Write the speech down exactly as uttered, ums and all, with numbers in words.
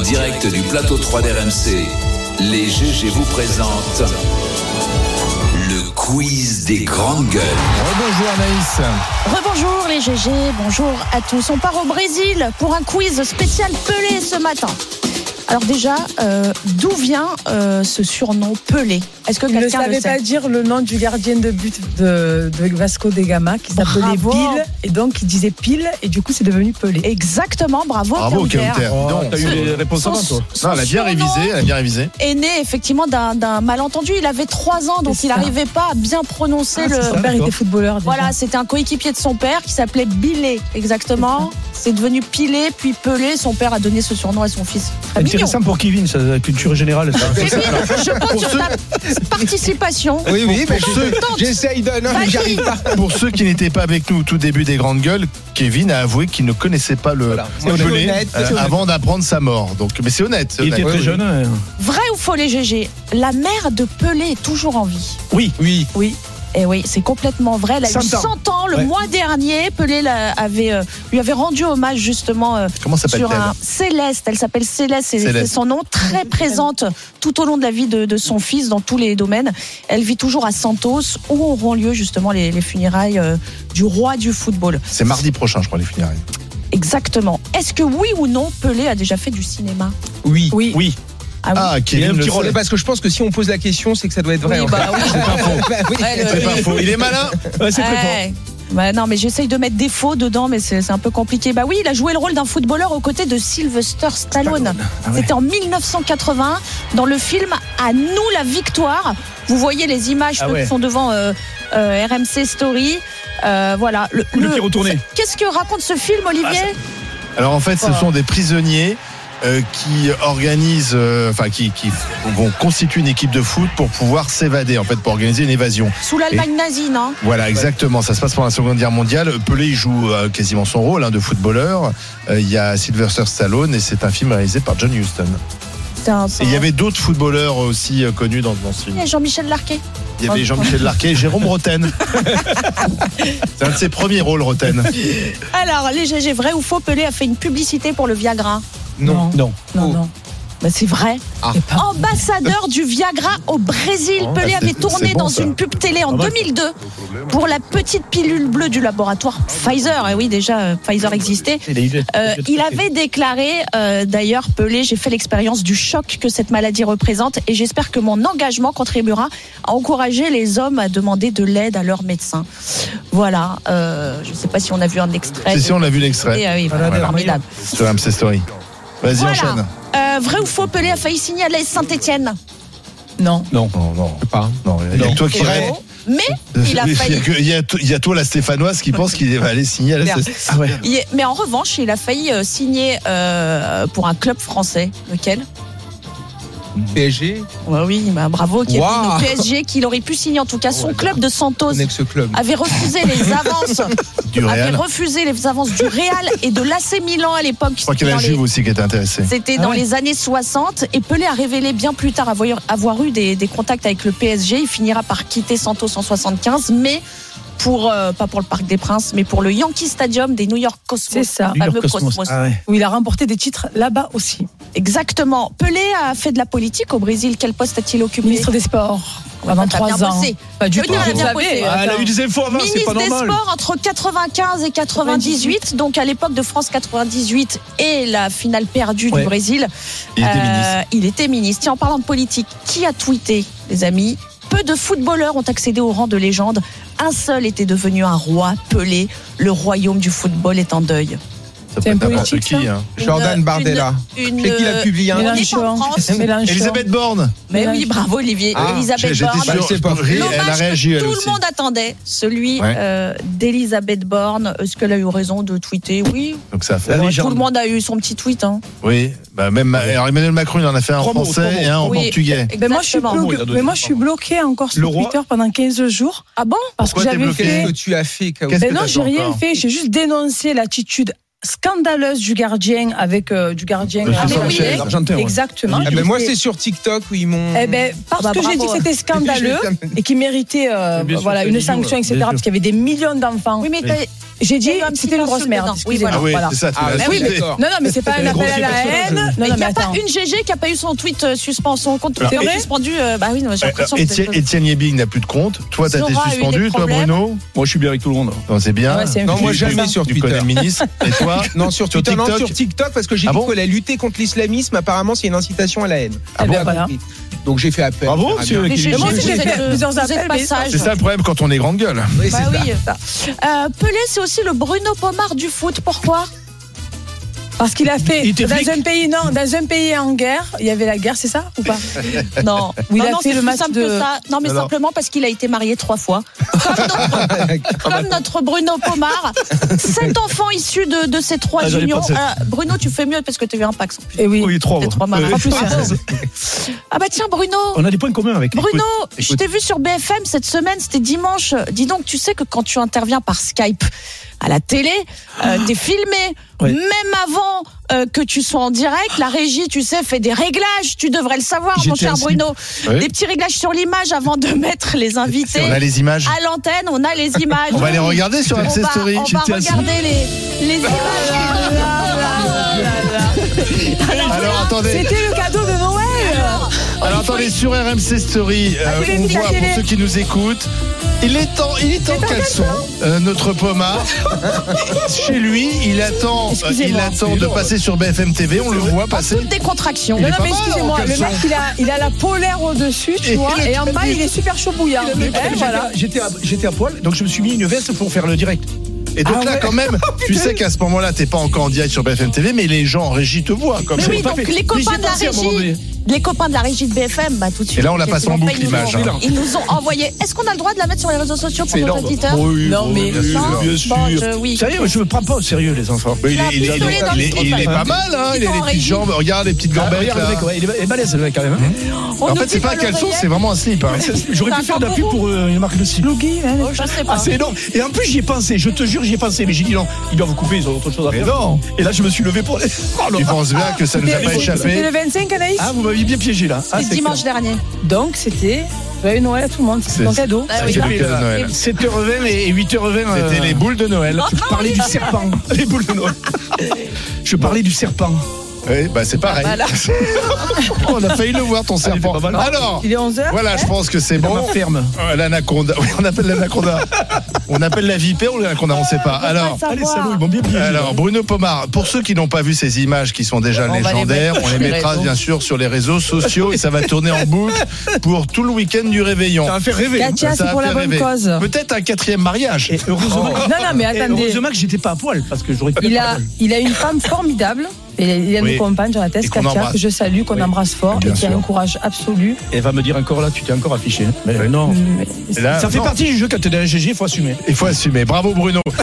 direct du plateau trois d'R M C, les G G vous présentent le quiz des grandes gueules. Rebonjour Anaïs. Rebonjour les G G, bonjour à tous. On part au Brésil pour un quiz spécial Pelé ce matin. Alors déjà, euh, d'où vient euh, ce surnom Pelé ? Est-ce que Il ne quelqu'un le savait sait ? pas dire le nom du gardien de but de, de Vasco da Gama qui s'appelait Bravo. Bill et donc il disait pile et du coup c'est devenu Pelé. Exactement, bravo. Bravo Kauter. Kauter. Oh, Donc, t'as eu les réponses avant, toi. Son non, elle a bien surnom révisé, elle a bien révisé. est né effectivement d'un, d'un malentendu. Il avait trois ans, donc C'est il ça. n'arrivait pas à bien prononcer Ah, le... son père était footballeur déjà. Voilà, c'était un coéquipier de son père qui s'appelait Bilé, exactement. C'est devenu Pilé, puis Pelé. Son père a donné ce surnom à son fils. Très mignon. Intéressant pour Kevin, ça, la culture générale. Ça. Kevin, je compte sur ta participation. Oui, oui, mais Pour ceux, j'essaye de. Non, mais j'arrive pas. pour ceux qui n'étaient pas avec nous au tout début des grandes gueules, Kevin a avoué qu'il ne connaissait pas le Voilà. le C'est Pelé honnête, euh, c'est honnête. avant d'apprendre sa mort. Donc, mais c'est honnête. c'est Il honnête. était très Oui, jeune. Hein. Vrai ou faux les G G ? La mère de Pelé est toujours en vie. Oui. Oui. Oui. Et oui, c'est complètement vrai. Elle a eu cent ans. cent ans le Ouais. mois dernier. Pelé l'a- avait, euh, lui avait rendu hommage justement euh, Comment s'appelle-t-elle sur un Céleste. Elle s'appelle Céleste, c'est, Céleste. c'est son nom. Très présente tout au long de la vie de, de son fils dans tous les domaines. Elle vit toujours à Santos où auront lieu justement les, les funérailles euh, du roi du football. C'est mardi prochain, je crois, les funérailles. Exactement. Est-ce que oui ou non Pelé a déjà fait du cinéma ? Oui. Oui. Oui. Ah oui. Ah, Il y a Kevin un le petit sait. rôle. Parce que je pense que si on pose la question, c'est que ça doit être vrai. Oui, en fait. bah oui. C'est pas faux. Bah oui. Ouais, le- C'est pas faux. Il est malin. Ouais, c'est très fort. Ouais. Bah non, mais j'essaye de mettre des faux dedans, mais c'est, c'est un peu compliqué. Bah oui, il a joué le rôle d'un footballeur aux côtés de Sylvester Stallone. Ah ouais. C'était en dix-neuf cent quatre-vingts dans le film À nous la victoire. Vous voyez les images Ah ceux ouais. qui sont devant euh, euh, R M C Story. Euh, voilà. Le, Le pied retourné. Qu'est-ce que raconte ce film, Olivier ? Alors en fait, ce Oh. sont des prisonniers euh, qui organisent, euh, enfin qui, qui vont constituer une équipe de foot pour pouvoir s'évader, en fait, pour organiser une évasion. Sous l'Allemagne nazie, non ? Voilà, exactement. Ça se passe pendant la Seconde Guerre mondiale. Pelé il joue euh, quasiment son rôle hein, de footballeur. Euh, Il y a Sylvester Stallone et c'est un film réalisé par John Huston. C'est un- Et il y avait d'autres footballeurs aussi euh, connus dans, dans ce film. Et Jean-Michel Larquet. Il y avait Jean-Michel Larquet et Jérôme Roten. C'est un de ses premiers rôles, Roten. Alors, les G G, vrai ou faux, Pelé a fait une publicité pour le Viagra ? Non. Non. Non, Oh. non. Bah c'est vrai. Ah. Ambassadeur du Viagra au Brésil. Oh, Pelé c'est- avait c'est tourné bon, dans ça. une pub télé en Ah ouais. deux mille deux pour la petite pilule bleue du laboratoire Pfizer. Et oui, déjà, euh, Pfizer existait. Il, a eu- Euh, il avait déclaré, euh, d'ailleurs, Pelé, j'ai fait l'expérience du choc que cette maladie représente et j'espère que mon engagement contribuera à encourager les hommes à demander de l'aide à leurs médecins. Voilà. Euh, je ne sais pas si on a vu un extrait. Si, si, on a vu l'extrait Et, euh, oui, Voilà, formidable. sur R M C Story. Vas-y, Voilà. enchaîne. Euh, vrai ou faux, Pelé a failli signer à l'A S Saint-Étienne. Non. Non. Non, non. Je sais pas. Non, il y a que toi qui C'est rêve. faux. Mais il a Il y failli. a que- il y a to- il y a toi, la Stéphanoise, qui pense qu'il va aller signer à la Merde. C S. Ah ouais. Il est- Mais en revanche, il a failli euh, signer euh, pour un club français. Lequel ? P S G, Ouais, oui, bah, bravo. Kevin, Wow. au P S G, qu'il aurait pu signer en tout cas. Son club de Santos on est que ce club. avait refusé les avances. Du avait Real. refusé les avances du Real et de l'A C Milan à l'époque. Je crois qu'il y a Dans la les- Juve aussi qui était intéressée. C'était Ah dans ouais. les années soixante et Pelé a révélé bien plus tard avoir, avoir eu des, des contacts avec le P S G. Il finira par quitter Santos en soixante-quinze, mais pour, euh, pas pour le Parc des Princes, mais pour le Yankee Stadium des New York Cosmos. C'est ça. le New York fameux Cosmos. Cosmos. Ah ouais. Où il a remporté des titres là-bas aussi. Exactement. Pelé a fait de la politique au Brésil. Quel poste a-t-il occupé ? Ministre des Sports. Ouais, Avant bah, t'as bien trois ans. bossé. Pas du Je veux tout. dire, elle a Vous bien savez, bossé. Ah, elle a eu des infos avant, c'est Ministre pas des normal. Sports entre quatre-vingt-quinze et quatre-vingt-dix-huit, donc à l'époque de France quatre-vingt-dix-huit et la finale perdue Ouais. du Brésil. Il était Euh, ministre. il était ministre. Tiens, en parlant de politique, qui a tweeté, les amis ? Peu de footballeurs ont accédé au rang de légende. Un seul était devenu un roi, Pelé. Le royaume du football est en deuil. Ça C'est peut un être n'importe politique, qui. ça hein. Jordan Une- Bardella. Une, C'est qui l'a publié hein on est en Mélenchon. France. Mélenchon. Elisabeth Borne. Mais oui, bravo Olivier. Ah, Elisabeth J'étais Borne. sûr. c'est pas je- elle a L'hommage réagi que elle tout aussi. le monde attendait, celui Ouais. euh, d'Elisabeth Borne. Est-ce qu'elle a eu raison de tweeter ? Oui. Donc ça a fait. La Tout légende. le monde a eu son petit tweet. Hein. Oui. Bah même. Alors Emmanuel Macron, il en a fait un en Trois mots, français trois mots. et un en Oui. portugais. Mais moi, je suis Exactement. bloqué, il a donné mais moi, je suis bloqué encore sur Le roi. Twitter pendant quinze jours. Ah bon ? Parce Pourquoi que t'es j'avais bloqué Qu'est-ce fait. que tu as fait, Kao Qu'est-ce Ben que non, t'as j'ai fait rien encore fait. J'ai juste dénoncé l'attitude scandaleuse du gardien avec euh, du gardien. Monsieur euh, mais oui. anglais. L'Argentin, ouais. Exactement. Ah, ben moi, Et- c'est sur TikTok où ils m'ont. Eh ben, parce Ah bah, que j'ai dit bravo. que c'était scandaleux et qu'il méritait euh, Bien sûr, voilà, c'est une idiot, sanction, ouais. et cetera. Bien sûr. Parce qu'il y avait des millions d'enfants. Oui, mais t'as- Et j'ai dit Il y a eu un que petit c'était une grosse insulte merde. dedans. Oui, Excusez-moi. Ah oui, Voilà. c'est ça. tu Ah, l'as bah oui, insulté. mais d'accord. Non, non, mais c'est pas un Elle est appel à la grosse haine. Non, Mais non, il n'y mais a pas attends. une G G qui a pas eu son tweet euh, suspendu, son compte Twitter C'est vrai suspendu. euh, Bah oui, non, j'ai l'impression que Étienne, c'est- Étienne Yebing n'a plus de compte. Toi, t'as été Zora a eu des suspendu. Toi, problèmes. Bruno. Moi, je suis bien avec tout le monde. Non, c'est bien. Ouais, c'est Non, moi Tu- jamais tu- sur Tu Twitter. connais le ministre. Et toi Non, sur Sur Twitter, non, TikTok sur TikTok, parce que j'ai Ah dit bon qu'elle a lutté contre l'islamisme. Apparemment, c'est une incitation à la haine. Eh bien, J'ai voilà. compris. Donc j'ai fait appel. Bravo, On verra monsieur bien. Les G G, Mais moi, vous j'ai êtes, fait euh, plusieurs vous êtes appels, mais passage. C'est ça le problème quand on est grande gueule. Oui, Bah c'est ça. oui. Euh, Pelé, c'est aussi le Bruno Pomar du foot. Pourquoi? Parce qu'il a fait Il était dans flic. un pays non, dans un pays en guerre, il y avait la guerre, c'est ça ou pas? Non, Où il non, a non, fait c'est le plus match simple de- que ça. Non, mais Alors. simplement parce qu'il a été marié trois fois. Comme notre, comme notre Bruno Pomar. Sept enfants issus de, de ces trois Ah, j'en ai unions. pas sept. Euh, Bruno, tu fais mieux parce que tu as eu un pax. Et oui. Oui, trois. C'est moi. trois malins. Euh, Trois plus Bravo. Ah bah tiens, Bruno. On a des points communs avec. Bruno, je écoute. t'ai vu sur B F M cette semaine, c'était dimanche. Dis donc, tu sais que quand tu interviens par Skype à la télé, euh, t'es filmé. Ouais. Même avant euh, que tu sois en direct, la régie, tu sais, fait des réglages. Tu devrais le savoir, mon J'étais cher ainsi. Bruno. Oui. Des petits réglages sur l'image avant de mettre les invités On a les images. à l'antenne. On a les images. On va les regarder sur On M C va, Story. on va J'étais assis. regarder les, les images. Alors attendez. C'était le cadeau de Noël. Alors attendez, sur R M C Story, euh, Ah, tu l'as on mis, la voit télé. pour ceux qui nous écoutent, il est en, il est en caleçon, euh, notre Pomar. Chez lui, il attend, euh, il Excusez-moi. attend de passer sur B F M T V, on le voit En passer. toute décontraction. Il Non, est non, pas mais mal, excusez-moi, en le caleçon. mec, il a, il a la polaire au-dessus, tu Et vois, il est et en très bas, bien. il est super chaud bouillant. Mais Eh, voilà. J'étais à, j'étais à poil, donc je me suis mis une veste pour faire le direct. Et donc Ah là, ouais. quand même, tu sais qu'à ce moment-là, t'es pas encore en direct sur B F M T V, mais les gens en régie te voient. Comme Mais ça. oui, pas donc fait. les Mais copains j'y ai de la pensé à un moment régie, donné. les copains de la régie de B F M, bah tout de suite. Et là, on la passe en quasiment boucle, pas, ils nous l'image, ont- hein. Ils nous ont envoyé. Est-ce qu'on a le droit de la mettre sur les réseaux sociaux pour C'est nos énorme. auditeurs? Oui, Non, mais- bien sûr. Non. Bien sûr. Bon, je- oui. Sérieux, je me prends pas au sérieux, les enfants. Mais il, est, Il a il est- pistolet dans il le est- slip. il est pas mal, hein. Il a Il est les en petites régie. jambes. Regarde les petites Ah, gambettes regarde le là. mec, ouais, il est- il est balèze, le mec, quand même. hein. On En nous fait, dit c'est pas un dans caleçon, l'oreillette. c'est vraiment un slip. hein. J'aurais C'est pu un faire de la pub kangourou. pour euh, une marque de slip. Lougui, hein. Oh, je sais pas. Ah, c'est énorme. Et en plus, j'y ai pensé. Je te jure, j'y ai pensé. Mais j'ai dit non, ils doivent vous couper, ils ont autre chose à Mais faire. non. Et là, je me suis levé pour. Oh, non. Tu penses bien que ça nous a pas C'était échappé. le vingt-cinq, Anaïs. Ah, vous m'aviez bien piégé là. Ah, C'est c'est dimanche dernier. Donc, c'était joyeux Noël à tout le monde. C'est C'est- ton cadeau. Ah oui. C'est le fait, cadeau de là. Noël. sept heures vingt et huit heures vingt. euh, C'était les boules de Noël. Oh, Je parlais du serpent. Les boules de Noël. Je parlais du serpent. Oui, bah c'est pareil. Voilà. On a failli le voir ton Ah, il serpent. était pas mal. Alors, Il est onze heures. voilà, je pense que c'est Dans bon. ma ferme. Euh, L'anaconda. Oui, on appelle l'anaconda. On appelle la vipère ou l'anaconda, on sait pas. Alors, Savoir. Allez, salauds, ils m'ont bien piégé. alors Bruno Pomar, pour ceux qui n'ont pas vu ces images qui sont déjà On va les légendaires, mettre on sur les les mettra réseaux. bien sûr sur les réseaux sociaux et ça va tourner en boucle pour tout le week-end du réveillon. Ça va faire rêver. Katia, Ça c'est va pour la faire bonne rêver. cause. Peut-être un quatrième mariage. Et heureusement. Non, non, mais Et attendez. heureusement que j'étais pas à poil parce que j'aurais pu Il être à a, poil. il a une femme formidable. Et il a Oui. une compagne sur la Et tête, qu'on Katia, embrasse. que je salue, qu'on Oui. embrasse fort Bien et qui a sûr. un courage absolu. Elle va me dire encore là, tu t'es encore affiché. Mais non. Mais- Et là, Ça fait non, partie du jeu quand t'es dans un G G, il faut assumer. il faut assumer. Bravo Bruno.